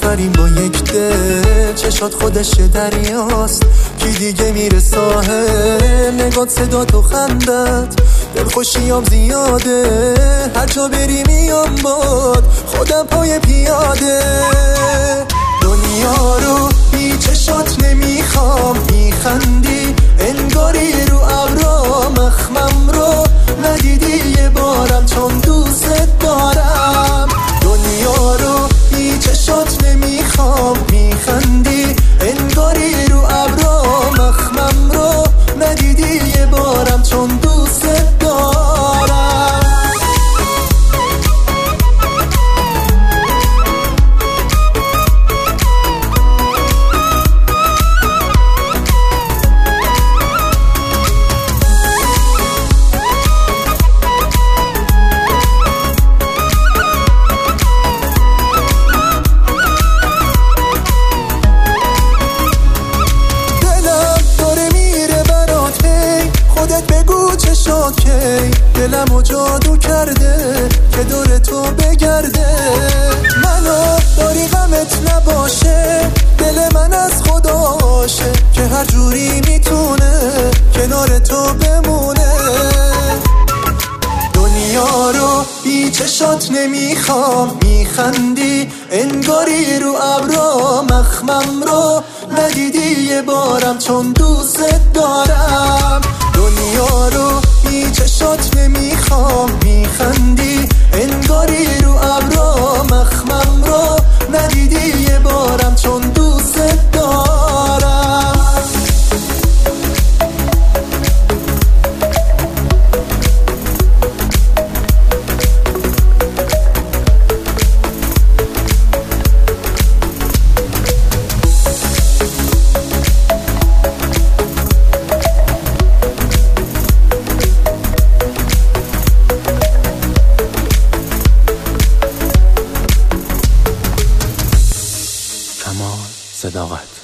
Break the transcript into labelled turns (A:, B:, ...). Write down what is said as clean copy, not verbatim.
A: سفریم با یک دل، چشات خودش دریاست، کی دیگه میره ساحل، نگات صدا تو خندت، دلخوشیام زیاده، هر جا بری میام باد، خودم پای پیاده. دنیا رو بی چشات نمیخوام، میخندی انگاری رو ابرا، مخمم رو ندیدی یه بارم چون دوست دارم. دنیا رو بی چشات نمیخوام، میخندی انگاری رو ابرا، مخمم رو ندیدی یه بارم چون دوست دارم. دلمو جادو کرده که دور تو بگرده، منو داری غمت نباشه، دل من از خداشه که هر جوری میتونه کنار تو بمونه. دنیا رو بی چشات نمیخوام، میخندی انگاری رو ابرا، مخمم رو ندیدی یه بارم چون دوست دارم. دنیا رو بی چشات نمیخوام، میخندی انگاری رو ابرا، مخمم رو ندیدی یه بارم چون دوست دارم.
B: کمال صداقت.